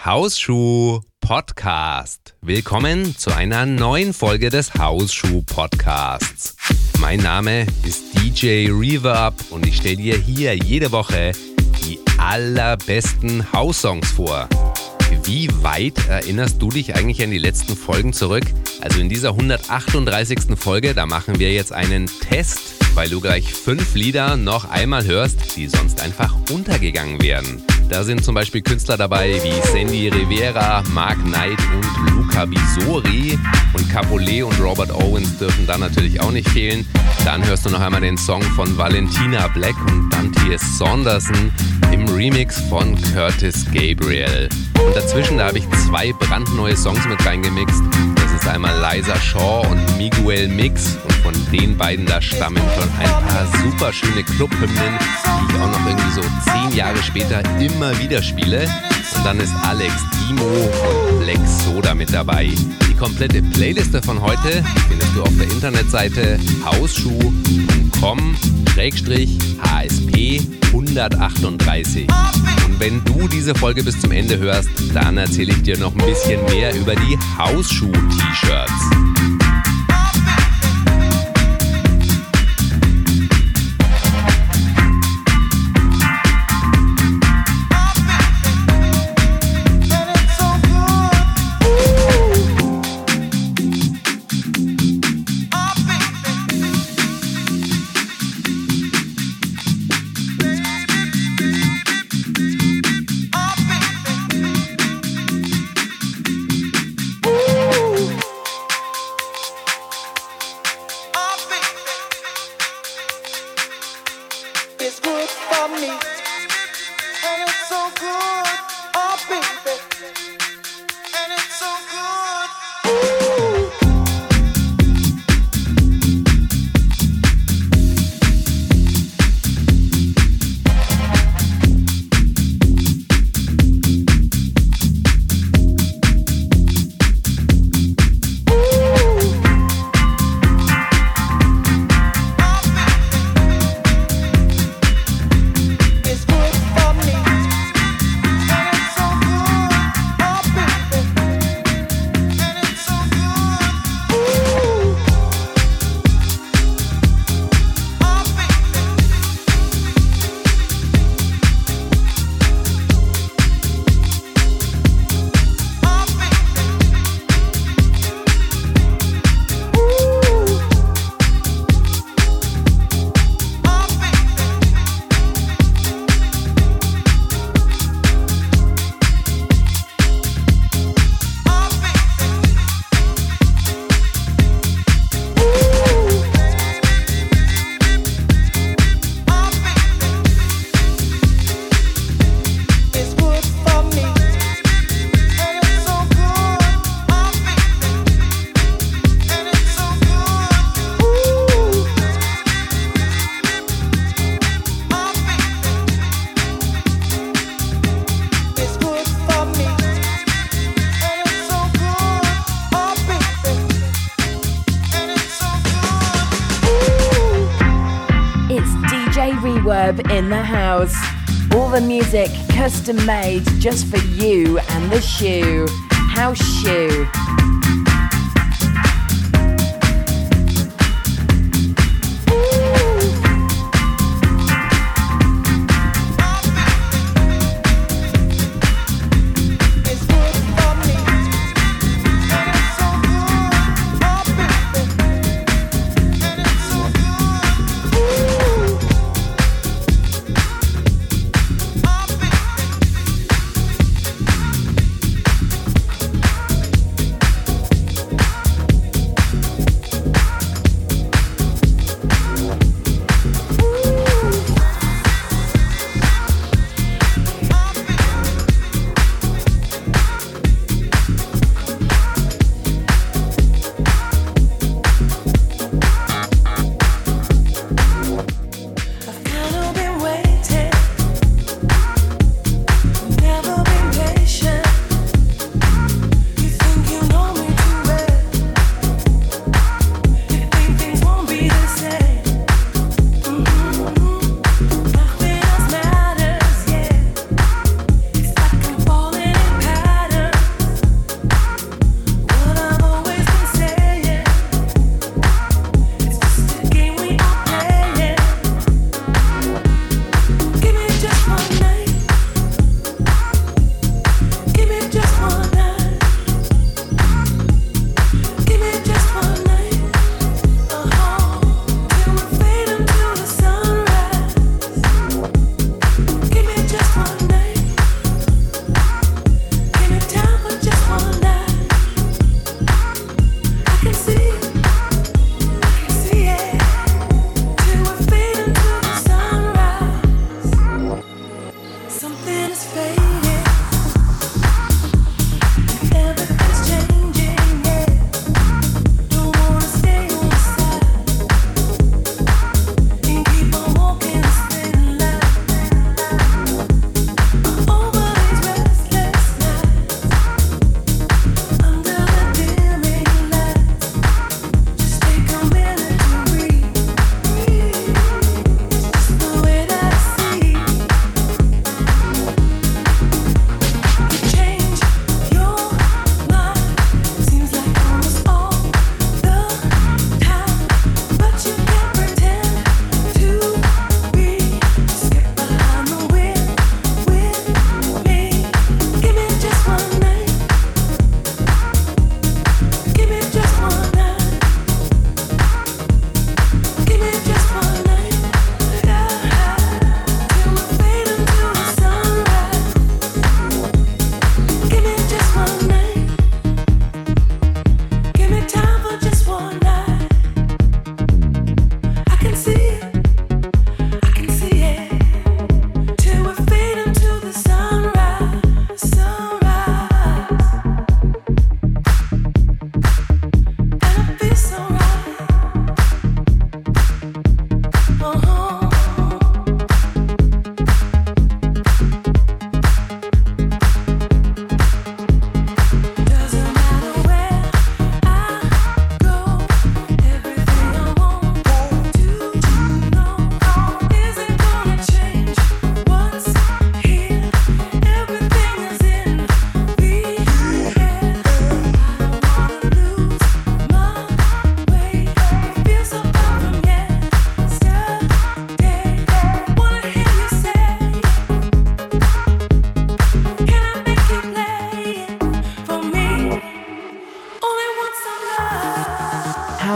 Hausschuh Podcast. Willkommen zu einer neuen Folge des Hausschuh Podcasts. Mein Name ist DJ Reverb und ich stelle dir hier jede Woche die allerbesten House-Songs vor. Wie weit erinnerst du dich eigentlich an die letzten Folgen zurück? Also in dieser 138. Folge, da machen wir jetzt einen Test, weil du gleich 5 Lieder noch einmal hörst, die sonst einfach untergegangen wären. Da sind zum Beispiel Künstler dabei wie Sandy Rivera, Mark Knight und Luca Visori. Und Capolet und Robert Owens dürfen da natürlich auch nicht fehlen. Dann hörst du noch einmal den Song von Valentina Black und Dante Saunderson im Remix von Curtis Gabriel. Und dazwischen, da habe ich 2 brandneue Songs mit reingemixt. Das ist einmal Liza Shaw und Miguel Mix. Und von den beiden, da stammen schon ein paar super schöne Clubhymnen, die ich auch noch irgendwie so 10 Jahre später immer wieder spiele. Und dann ist Alex Dimo und Black Soda mit dabei. Die komplette Playliste von heute findest du auf der Internetseite hausschuh.com/HSP 138. Und wenn du diese Folge bis zum Ende hörst, dann erzähle ich dir noch ein bisschen mehr über die Hausschuh-T-Shirts. In the house. All the music custom made just for you and the shoe. House Shoe.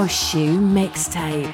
House Shoe Mixtape.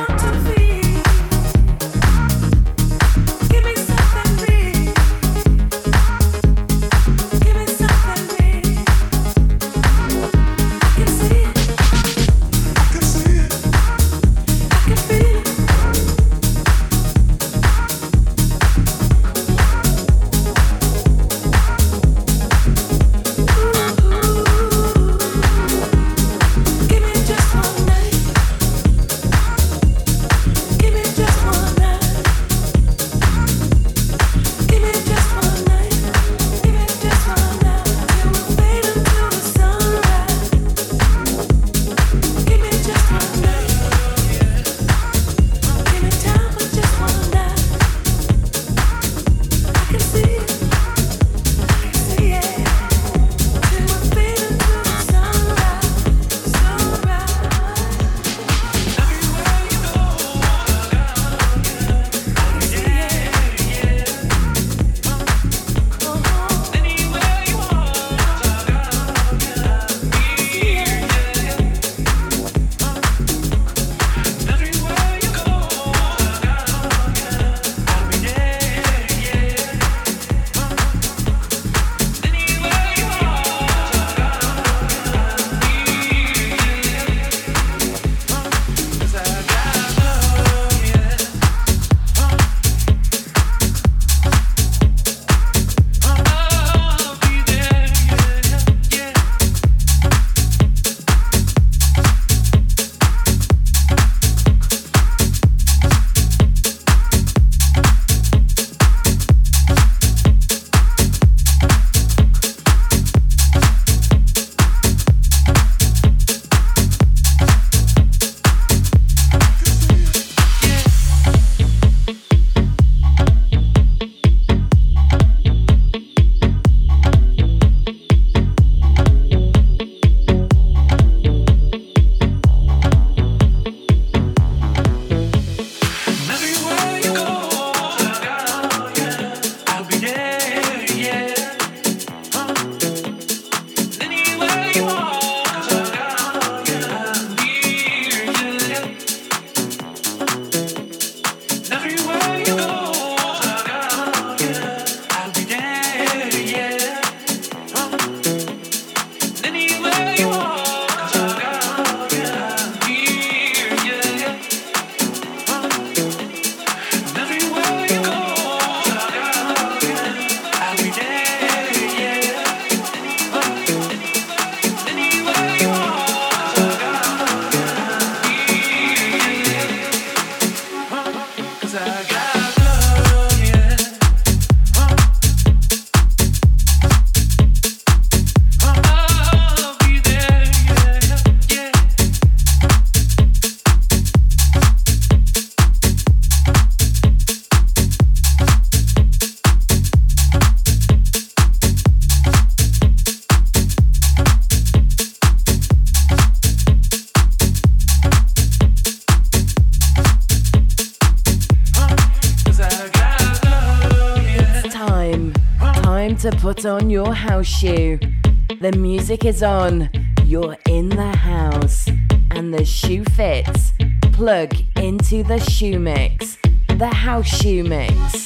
To put on your house shoe. The music is on, you're in the house, and the shoe fits. Plug into the shoe mix, the house shoe mix.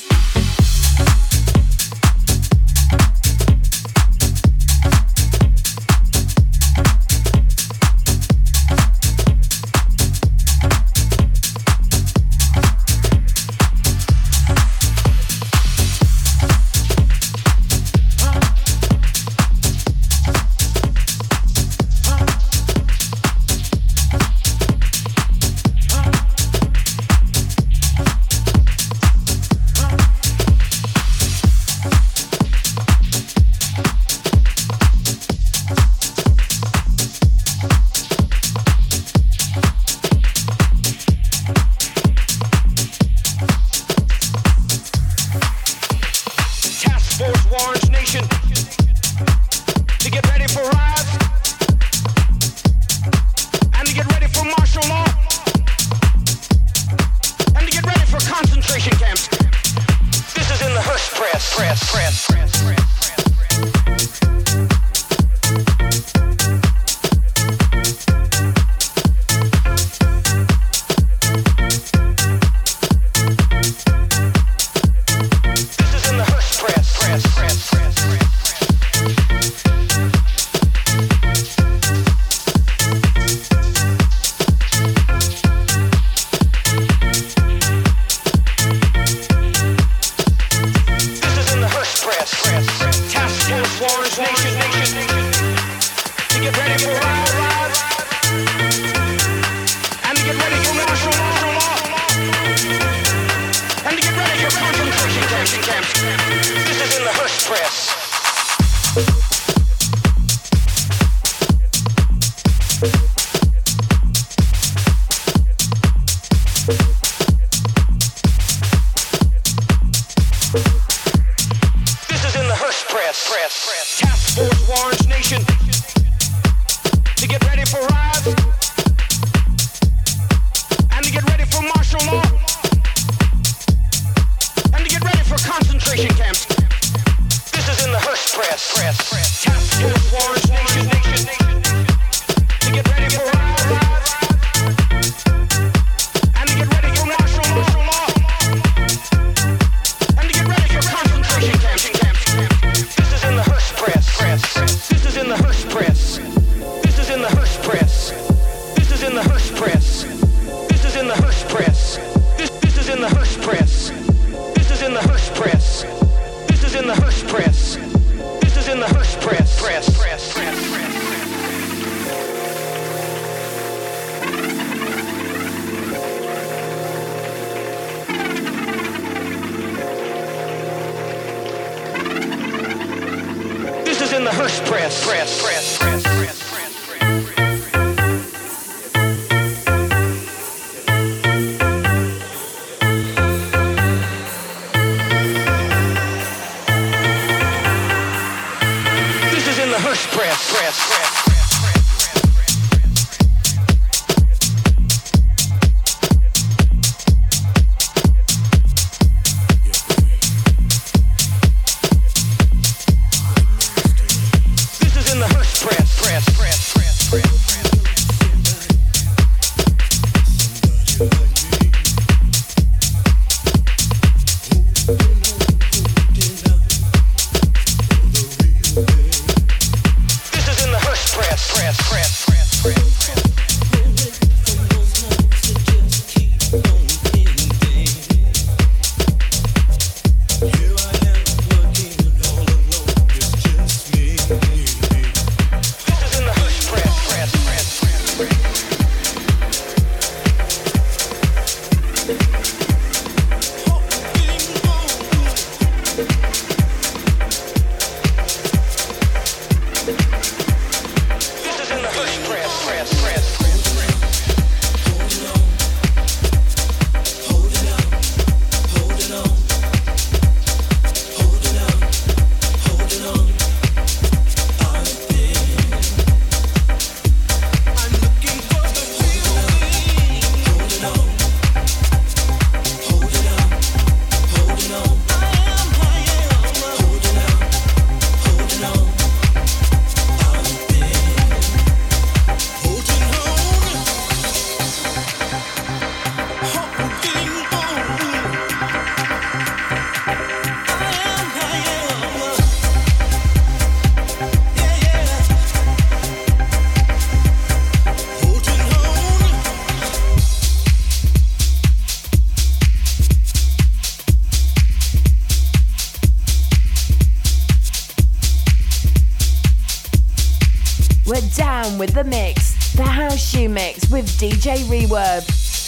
We're down with the mix, the house shoe mix with DJ Reverb.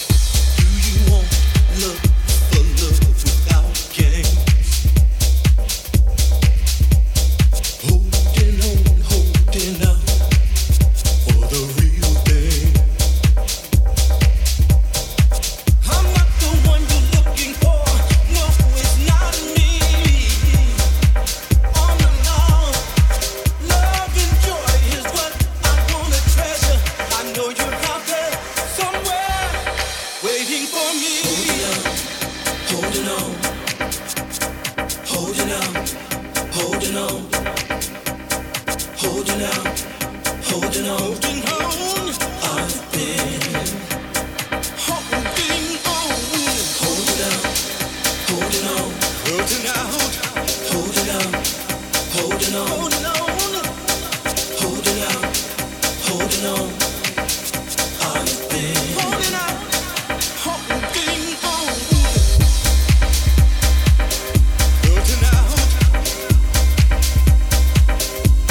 Do you want love for love without games? Holding on, holding out for the real thing. I'm not the one you're looking for. No, it's not me. On and on, love and joy is what I wanna treasure. I know you're out there somewhere waiting for me. Holding on, holding on, holding on, holding on, holding on, holding on. I've been holding on, holding on, holding on, holding out, holding on, holding on, holding on, holding out, holding on. I've been holding out, holding on, holding out, holding on, holding out, holding on.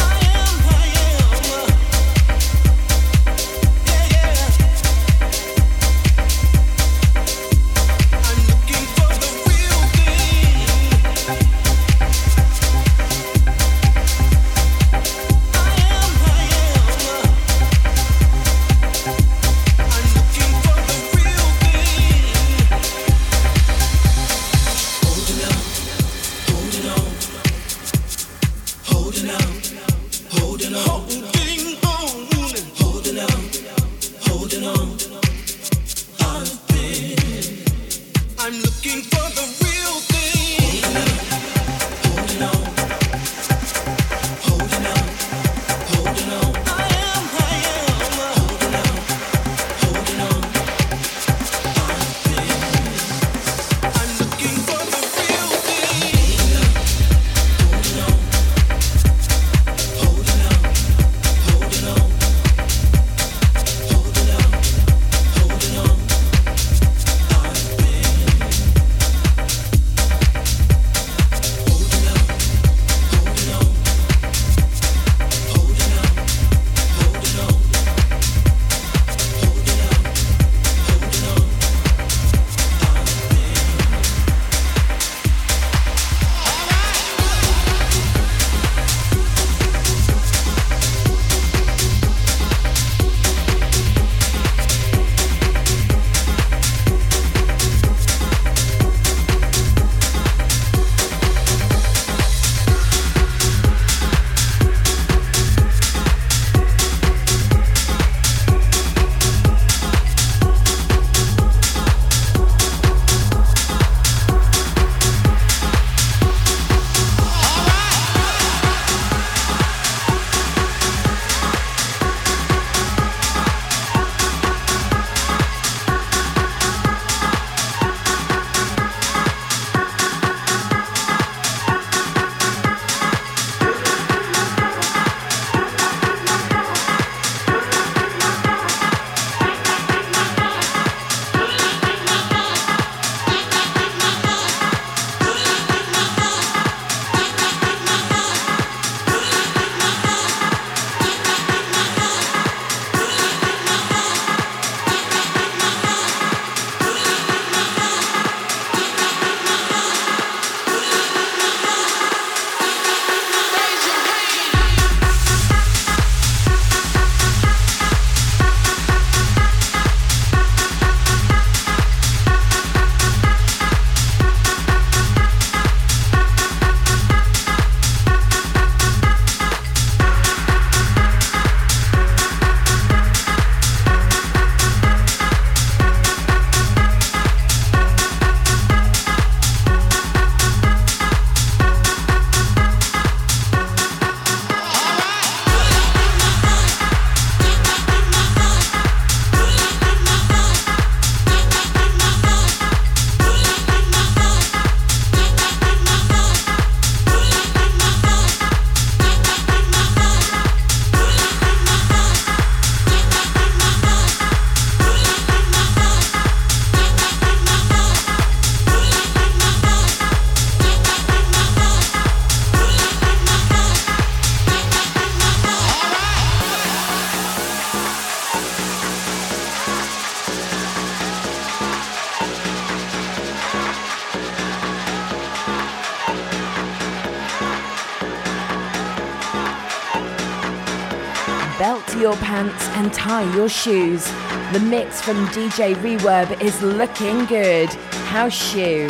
belt your pants and tie your shoes. The mix from DJ Reverb is looking good. House Shoe.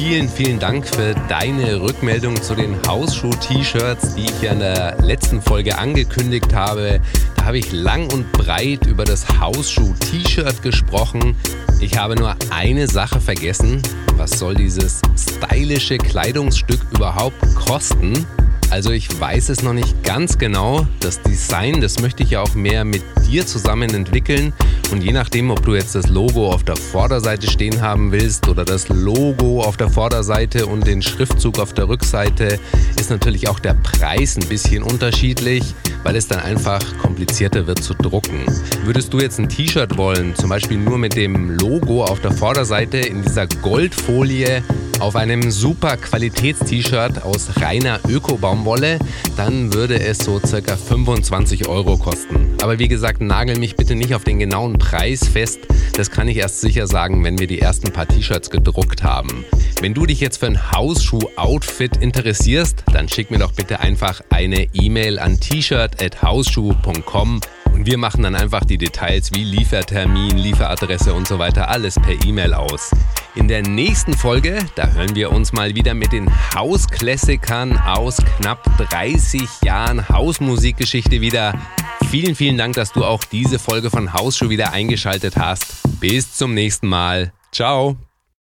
Vielen, vielen Dank für deine Rückmeldung zu den Hausschuh-T-Shirts, die ich ja in der letzten Folge angekündigt habe. Da habe ich lang und breit über das Hausschuh-T-Shirt gesprochen. Ich habe nur eine Sache vergessen. Was soll dieses stylische Kleidungsstück überhaupt kosten? Also ich weiß es noch nicht ganz genau. Das Design, das möchte ich ja auch mehr mit dir zusammen entwickeln. Und je nachdem, ob du jetzt das Logo auf der Vorderseite stehen haben willst oder das Logo auf der Vorderseite und den Schriftzug auf der Rückseite, ist natürlich auch der Preis ein bisschen unterschiedlich, weil es dann einfach komplizierter wird zu drucken. Würdest du jetzt ein T-Shirt wollen, zum Beispiel nur mit dem Logo auf der Vorderseite in dieser Goldfolie auf einem super Qualitäts-T-Shirt aus reiner Öko-Baumwolle, dann würde es so ca. 25 € kosten. Aber wie gesagt, nagel mich bitte nicht auf den genauen Preis fest. Das kann ich erst sicher sagen, wenn wir die ersten paar T-Shirts gedruckt haben. Wenn du dich jetzt für ein Hausschuh-Outfit interessierst, dann schick mir doch bitte einfach eine E-Mail an t-shirt@hausschuh.com. Und wir machen dann einfach die Details wie Liefertermin, Lieferadresse und so weiter alles per E-Mail aus. In der nächsten Folge, da hören wir uns mal wieder mit den Hausklassikern aus knapp 30 Jahren Hausmusikgeschichte wieder. Vielen, vielen Dank, dass du auch diese Folge von Hausschuh wieder eingeschaltet hast. Bis zum nächsten Mal. Ciao.